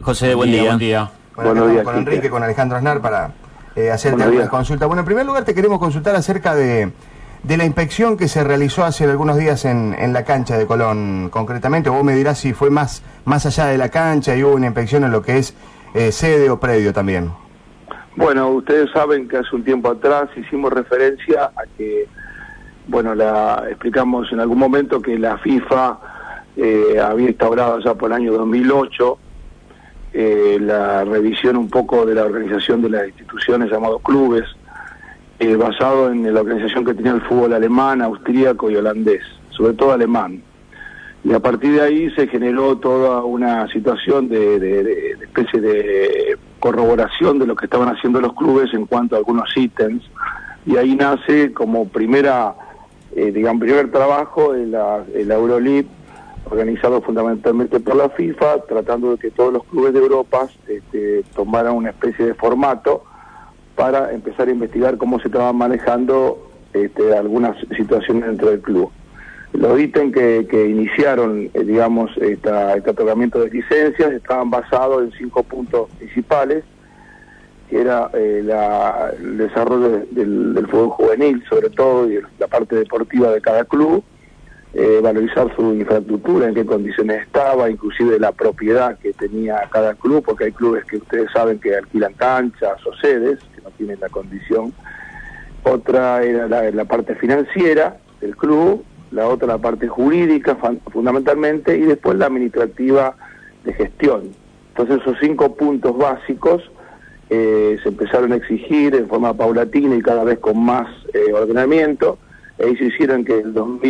José, buen día. Buen día. Bueno, Buenos días, con Enrique, con Alejandro Aznar para hacerte Buenos alguna días. consulta. Bueno, en primer lugar te queremos consultar acerca de la inspección que se realizó hace algunos días en la cancha de Colón, concretamente. Vos me dirás si fue más allá de la cancha y hubo una inspección en lo que es sede o predio también. Bueno, ustedes saben que hace un tiempo atrás hicimos referencia a que, bueno, explicamos en algún momento que la FIFA había instaurado ya por el año 2008 la revisión un poco de la organización de las instituciones llamados clubes, basado en la organización que tenía el fútbol alemán, austríaco y holandés, sobre todo alemán. Y a partir de ahí se generó toda una situación de especie de corroboración de lo que estaban haciendo los clubes en cuanto a algunos ítems, y ahí nace como primer trabajo la Euroleague, organizado fundamentalmente por la FIFA, tratando de que todos los clubes de Europa tomaran una especie de formato para empezar a investigar cómo se estaban manejando algunas situaciones dentro del club. Los ítems que iniciaron, este otorgamiento de licencias estaban basados en 5 puntos principales, que era el desarrollo del fútbol juvenil, sobre todo, y la parte deportiva de cada club, valorizar su infraestructura, en qué condiciones estaba, inclusive la propiedad que tenía cada club, porque hay clubes que ustedes saben que alquilan canchas o sedes, que no tienen la condición. Otra era la parte financiera del club, la otra la parte jurídica fundamentalmente, y después la administrativa de gestión. Entonces esos 5 puntos básicos se empezaron a exigir en forma paulatina y cada vez con más ordenamiento. Ahí se hicieron que el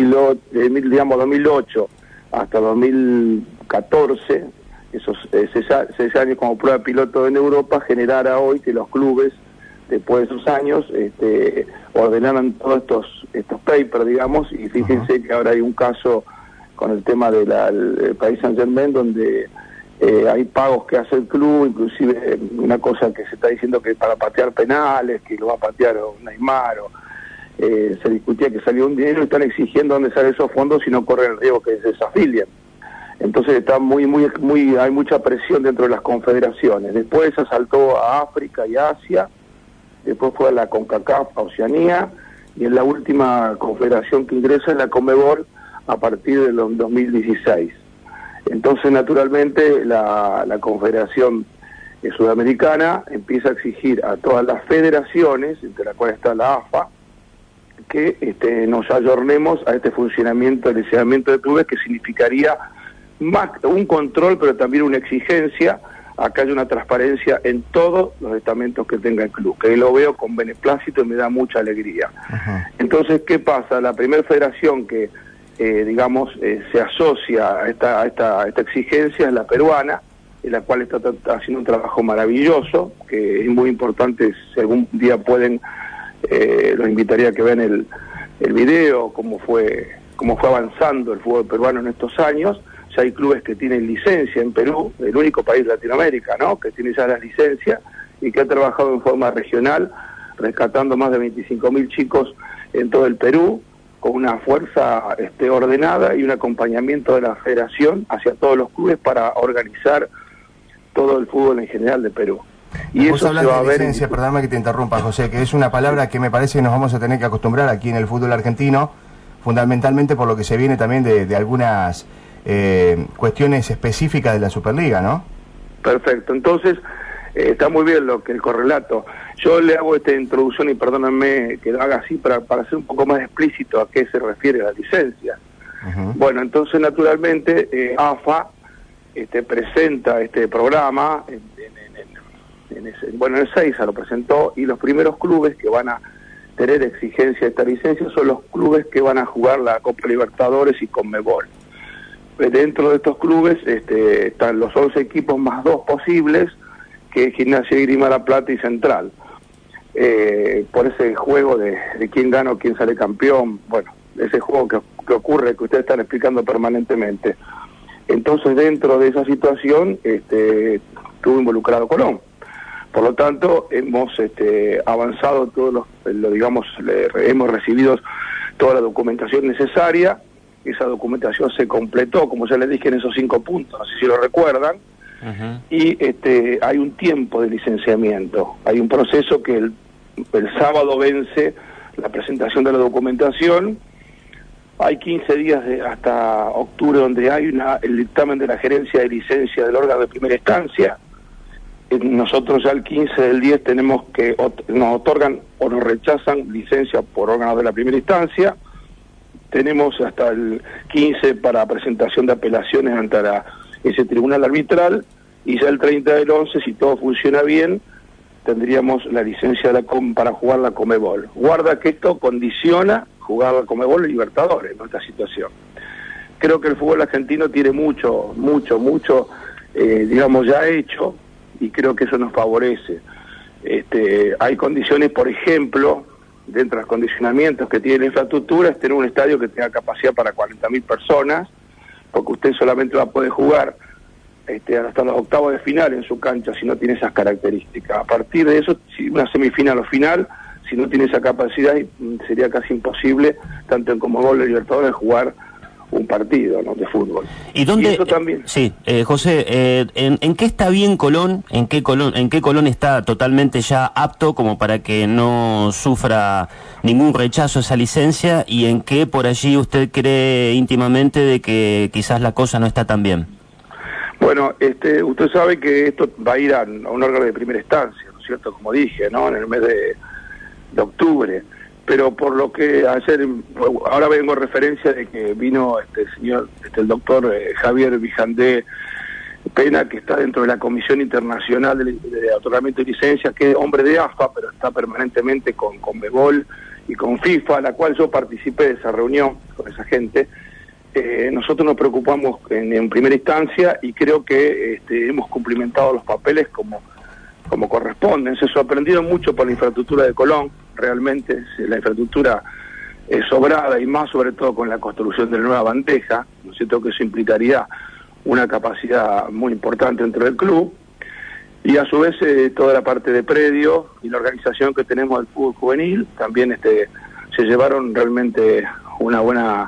2008 hasta 2014, esos 6 años como prueba piloto en Europa, generara hoy que los clubes, después de esos años, ordenaran todos estos papers, digamos, y fíjense que ahora hay un caso con el tema del Paris Saint-Germain, donde hay pagos que hace el club, inclusive una cosa que se está diciendo que para patear penales, que lo va a patear Neymar, se discutía que salió un dinero y están exigiendo dónde salen esos fondos si no corren el riesgo que se desafilien. Entonces está hay mucha presión dentro de las confederaciones. Después se saltó a África y Asia, después fue a la CONCACAF, a Oceanía, y en la última confederación que ingresa es la CONMEBOL a partir del 2016. Entonces, naturalmente, la Confederación Sudamericana empieza a exigir a todas las federaciones, entre las cuales está la AFA, que nos ayornemos a este funcionamiento, el licenciamiento de clubes, que significaría más un control, pero también una exigencia a que haya una transparencia en todos los estamentos que tenga el club, que lo veo con beneplácito y me da mucha alegría. Ajá. Entonces, ¿qué pasa? La primera federación que, se asocia a esta exigencia es la peruana, en la cual está haciendo un trabajo maravilloso, que es muy importante. Si algún día pueden, los invitaría a que vean el video, cómo fue avanzando el fútbol peruano en estos años. Ya hay clubes que tienen licencia en Perú, el único país de Latinoamérica, ¿no?, que tiene ya las licencias y que ha trabajado en forma regional, rescatando más de 25.000 chicos en todo el Perú, con una fuerza ordenada y un acompañamiento de la federación hacia todos los clubes para organizar todo el fútbol en general de Perú. Y vos hablas de licencia, perdóname que te interrumpa, José, que es una palabra que me parece que nos vamos a tener que acostumbrar aquí en el fútbol argentino, fundamentalmente por lo que se viene también de algunas cuestiones específicas de la Superliga, ¿no? Perfecto, entonces está muy bien el correlato. Yo le hago esta introducción y perdónenme que lo haga así para ser un poco más explícito a qué se refiere la licencia. Bueno, entonces naturalmente AFA presenta este programa, en el Seiza lo presentó, y los primeros clubes que van a tener exigencia de esta licencia son los clubes que van a jugar la Copa Libertadores y CONMEBOL. Dentro de estos clubes están los 11 equipos más 2 posibles, que es Gimnasia y Esgrima La Plata y Central. Por ese juego de quién gana o quién sale campeón, bueno, ese juego que ocurre, que ustedes están explicando permanentemente. Entonces, dentro de esa situación, estuvo involucrado Colón. Por lo tanto, hemos avanzado hemos recibido toda la documentación necesaria. Esa documentación se completó, como ya les dije, en esos 5 puntos, no sé si lo recuerdan, y hay un tiempo de licenciamiento, hay un proceso que el sábado vence la presentación de la documentación, hay 15 días hasta octubre donde hay el dictamen de la gerencia de licencia del órgano de primera instancia. Nosotros ya el 15 del 10 tenemos que nos otorgan o nos rechazan licencia por órganos de la primera instancia. Tenemos hasta el 15 para presentación de apelaciones ante ese tribunal arbitral, y ya el 30 del 11, si todo funciona bien, tendríamos la licencia para jugar la Conmebol. Guarda que esto condiciona jugar la Conmebol y Libertadores en esta situación. Creo que el fútbol argentino tiene mucho, digamos, ya hecho, y creo que eso nos favorece. Hay condiciones, por ejemplo, dentro de los condicionamientos que tiene la infraestructura, es tener un estadio que tenga capacidad para 40.000 personas, porque usted solamente va a poder jugar hasta los octavos de final en su cancha si no tiene esas características. A partir de eso, si una semifinal o final, si no tiene esa capacidad, sería casi imposible, tanto en Conmebol y Libertadores, jugar un partido, ¿no?, de fútbol. ¿Y dónde? Y eso también. Sí, José, ¿en qué está bien Colón? ¿En qué Colón está totalmente ya apto como para que no sufra ningún rechazo a esa licencia? ¿Y en qué por allí usted cree íntimamente de que quizás la cosa no está tan bien? Bueno, usted sabe que esto va a ir a un órgano de primera instancia, ¿no es cierto? Como dije, ¿no?, en el mes de octubre. Pero por lo que ayer, ahora vengo a referencia de que vino el doctor Javier Vijandé Pena, que está dentro de la Comisión Internacional de Otorgamiento de Licencias, que es hombre de AFA, pero está permanentemente con Conmebol y con FIFA, a la cual yo participé de esa reunión con esa gente. Nosotros nos preocupamos en primera instancia, y creo que hemos cumplimentado los papeles como corresponden. Se sorprendieron mucho por la infraestructura de Colón, realmente la infraestructura es sobrada, y más sobre todo con la construcción de la nueva bandeja, ¿no es cierto?, que eso implicaría una capacidad muy importante dentro del club, y a su vez toda la parte de predio y la organización que tenemos del fútbol juvenil, también se llevaron realmente una buena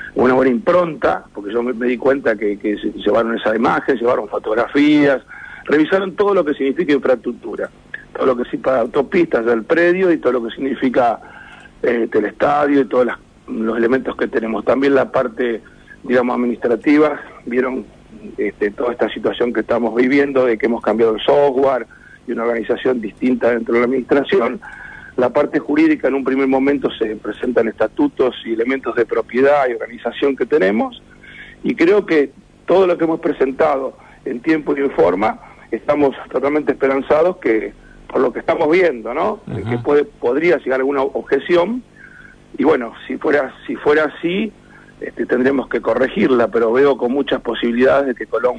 impronta, porque yo me di cuenta que se llevaron esa imagen, llevaron fotografías, revisaron todo lo que significa infraestructura, todo lo que significa autopistas del predio y todo lo que significa el estadio y todos los elementos que tenemos. También la parte, digamos, administrativa, vieron toda esta situación que estamos viviendo, de que hemos cambiado el software y una organización distinta dentro de la administración. La parte jurídica, en un primer momento se presentan estatutos y elementos de propiedad y organización que tenemos, y creo que todo lo que hemos presentado en tiempo y en forma, estamos totalmente esperanzados que, por lo que estamos viendo, ¿no?, que podría llegar alguna objeción, y bueno, si fuera así, tendremos que corregirla, pero veo con muchas posibilidades de que Colón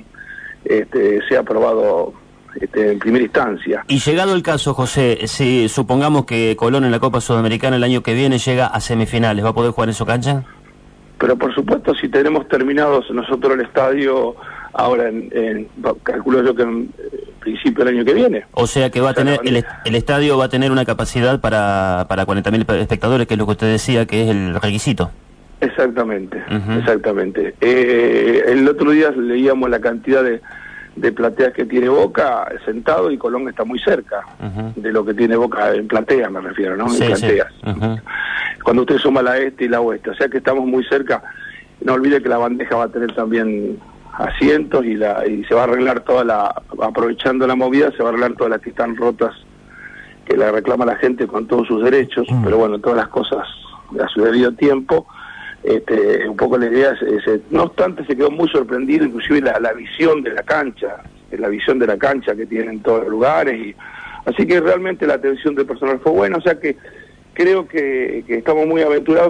sea aprobado en primera instancia. Y llegado el caso, José, si supongamos que Colón en la Copa Sudamericana el año que viene llega a semifinales, ¿va a poder jugar en su cancha? Pero por supuesto, si tenemos terminados nosotros el estadio ahora, calculo yo que en principio del año que viene. O sea que va a tener el estadio va a tener una capacidad para 40.000 espectadores, que es lo que usted decía que es el requisito. Exactamente, exactamente. El otro día leíamos la cantidad de plateas que tiene Boca sentado, y Colón está muy cerca de lo que tiene Boca en platea, me refiero, ¿no? Sí, en plateas. Sí. Cuando usted suma la este y la oeste, o sea que estamos muy cerca. No olvide que la bandeja va a tener también asientos, y se va a arreglar aprovechando la movida, se va a arreglar todas las que están rotas, que la reclama la gente con todos sus derechos, pero bueno, todas las cosas a su debido tiempo. Un poco la idea es, no obstante, se quedó muy sorprendido, inclusive la visión de la cancha, que tienen en todos los lugares, así que realmente la atención del personal fue buena, o sea que creo que estamos muy aventurados,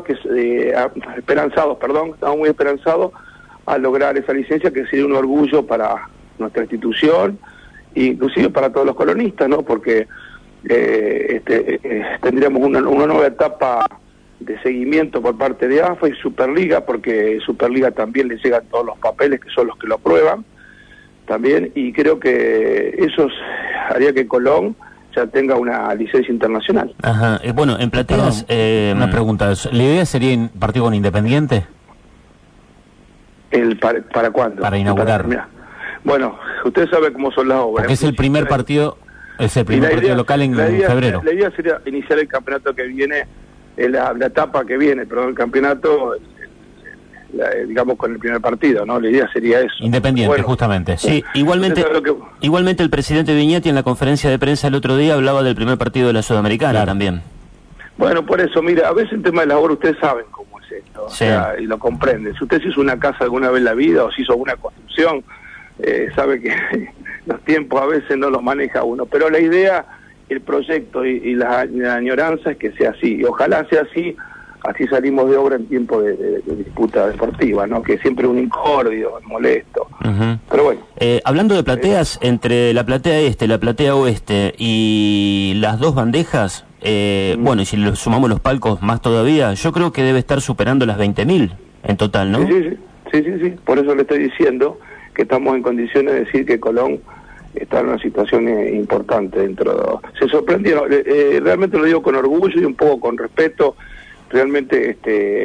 estamos muy esperanzados a lograr esa licencia, que sería un orgullo para nuestra institución, e inclusive para todos los colonistas, ¿no?, porque tendríamos una nueva etapa de seguimiento por parte de AFA y Superliga, porque Superliga también le llegan todos los papeles, que son los que lo aprueban también, y creo que eso haría que Colón ya tenga una licencia internacional. Ajá. Bueno, en plateas, una pregunta, ¿la idea sería partir con Independiente? ¿Para cuándo? Para inaugurar. Bueno, porque usted sabe cómo son las obras. Porque es el primer partido, local en febrero. La idea sería iniciar el campeonato que viene, la etapa que viene, perdón, el campeonato, digamos, con el primer partido, ¿no? La idea sería eso. Independiente, bueno, justamente. Sí, igualmente el presidente Viñetti en la conferencia de prensa el otro día hablaba del primer partido de la Sudamericana también. Bueno, por eso, mira, a veces el tema de la obra ustedes saben cómo es esto, o sea, y lo comprenden. Si usted se hizo una casa alguna vez en la vida o se hizo alguna construcción, sabe que los tiempos a veces no los maneja uno, pero la idea, el proyecto y la añoranza es que sea así, y ojalá sea así salimos de obra en tiempo de disputa deportiva, ¿no? Que siempre es un incordio, molesto. Pero bueno. Hablando de plateas, entre la platea este, la platea oeste y las dos bandejas, bueno, y si le sumamos los palcos más todavía, yo creo que debe estar superando las 20.000 en total, ¿no? Sí, por eso le estoy diciendo que estamos en condiciones de decir que Colón está en una situación importante dentro de... Se sorprendieron, realmente lo digo con orgullo y un poco con respeto. Realmente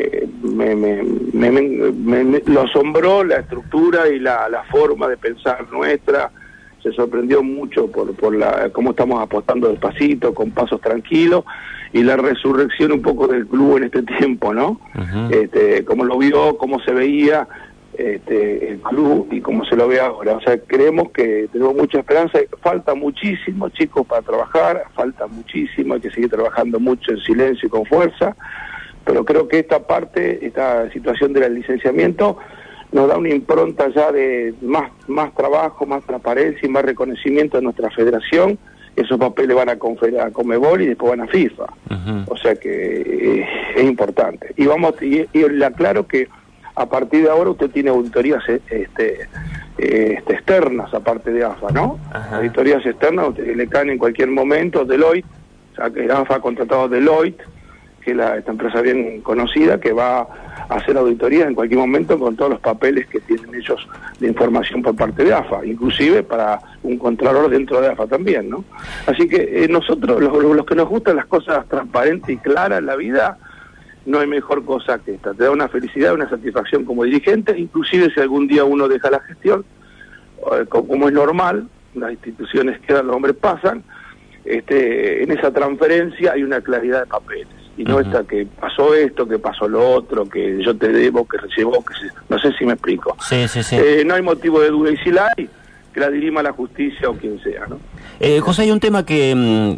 lo asombró la estructura y la forma de pensar nuestra. Se sorprendió mucho por cómo estamos apostando despacito, con pasos tranquilos, y la resurrección un poco del club en este tiempo, ¿no? Cómo lo vio, cómo se veía el club y cómo se lo ve ahora. O sea, creemos que tenemos mucha esperanza. Falta muchísimo, chicos, para trabajar, falta muchísimo, hay que seguir trabajando mucho en silencio y con fuerza, pero creo que esta situación del licenciamiento nos da una impronta ya de más trabajo, más transparencia y más reconocimiento de nuestra federación. Esos papeles van a Conmebol y después van a FIFA. O sea que es importante. Y le aclaro que a partir de ahora usted tiene auditorías externas, aparte de AFA, ¿no? Auditorías externas le caen en cualquier momento. Deloitte, o sea que AFA ha contratado a Deloitte, que es esta empresa bien conocida, que va a hacer auditorías en cualquier momento con todos los papeles que tienen ellos de información por parte de AFA, inclusive para un contralor dentro de AFA también, ¿no? Así que nosotros, los que nos gustan las cosas transparentes y claras en la vida, no hay mejor cosa que esta. Te da una felicidad, una satisfacción como dirigente, inclusive si algún día uno deja la gestión, como es normal, las instituciones quedan, los hombres pasan, en esa transferencia hay una claridad de papeles. Y no esta que pasó esto, que pasó lo otro, que yo te debo, que recibo, no sé si me explico. Sí. No hay motivo de duda, y si la hay, que la dirima la justicia o quien sea, ¿no? José, hay un tema que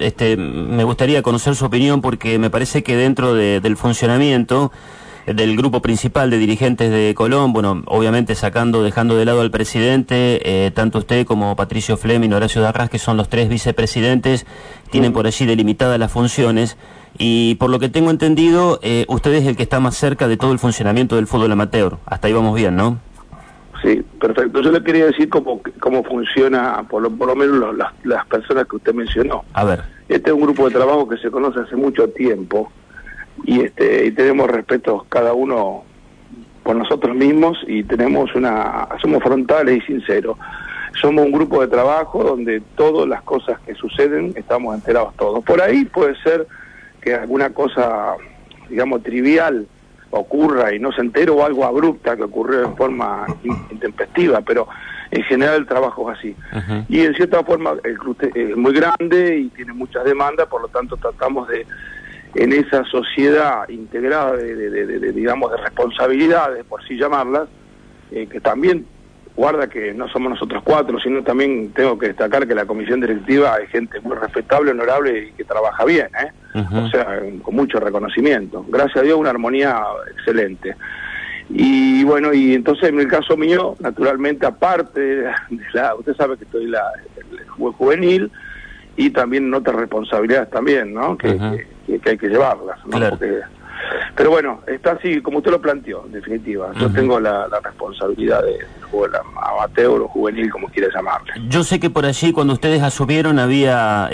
me gustaría conocer su opinión, porque me parece que dentro del funcionamiento del grupo principal de dirigentes de Colón, bueno, obviamente dejando de lado al presidente, tanto usted como Patricio Fleming, Horacio Darras, que son los tres vicepresidentes, tienen por allí delimitadas las funciones, y por lo que tengo entendido, usted es el que está más cerca de todo el funcionamiento del fútbol amateur. Hasta ahí vamos bien, ¿no? Sí, perfecto. Yo le quería decir cómo funciona, por lo menos las personas que usted mencionó. A ver. Este es un grupo de trabajo que se conoce hace mucho tiempo, y tenemos respeto cada uno por nosotros mismos, y somos frontales y sinceros. Somos un grupo de trabajo donde todas las cosas que suceden estamos enterados todos. Por ahí puede ser que alguna cosa, digamos, trivial ocurra y no se entere, o algo abrupta que ocurrió en forma intempestiva, pero en general el trabajo es así. Y en cierta forma el club es muy grande y tiene muchas demandas, por lo tanto tratamos en esa sociedad integrada digamos, de responsabilidades, por así llamarlas, que también guarda que no somos nosotros cuatro, sino también tengo que destacar que la comisión directiva es gente muy respetable, honorable y que trabaja bien, o sea, con mucho reconocimiento. Gracias a Dios, una armonía excelente. Y bueno, y entonces en el caso mío, naturalmente, aparte usted sabe que estoy el juvenil, y también en otras responsabilidades también, ¿no? Que hay que llevarlas, ¿no? Claro. Pero bueno, está así como usted lo planteó, en definitiva. Yo tengo la responsabilidad de jugar amateur o juvenil, como quiera llamarle. Yo sé que por allí, cuando ustedes asumieron, había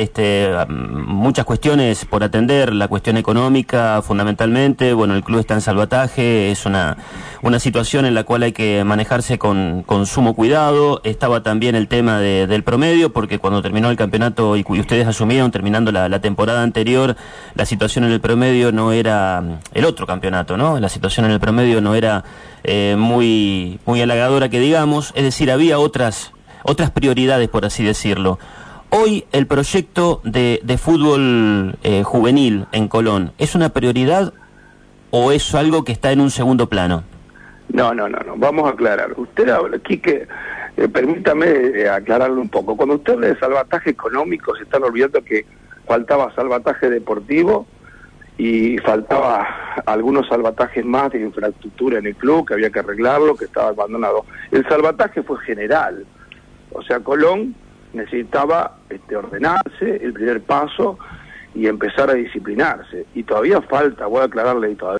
muchas cuestiones por atender, la cuestión económica fundamentalmente. Bueno, el club está en salvataje, es una situación en la cual hay que manejarse con sumo cuidado. Estaba también el tema del promedio, porque cuando terminó el campeonato y ustedes asumieron, terminando la temporada anterior, la situación en el promedio no era el otro campeonato, ¿no? La situación en el promedio no era muy halagadora, que digamos. Es decir, había otras otras prioridades, por así decirlo. Hoy el proyecto de fútbol juvenil en Colón, ¿es una prioridad o es algo que está en un segundo plano? No, vamos a aclarar. Usted habla, Quique, permítame aclararlo un poco. Cuando usted habla de salvataje económico, se están olvidando que faltaba salvataje deportivo y faltaba algunos salvatajes más de infraestructura en el club, que había que arreglarlo, que estaba abandonado. El salvataje fue general. O sea, Colón necesitaba ordenarse, el primer paso, y empezar a disciplinarse. Y todavía falta, voy a aclararle, y todavía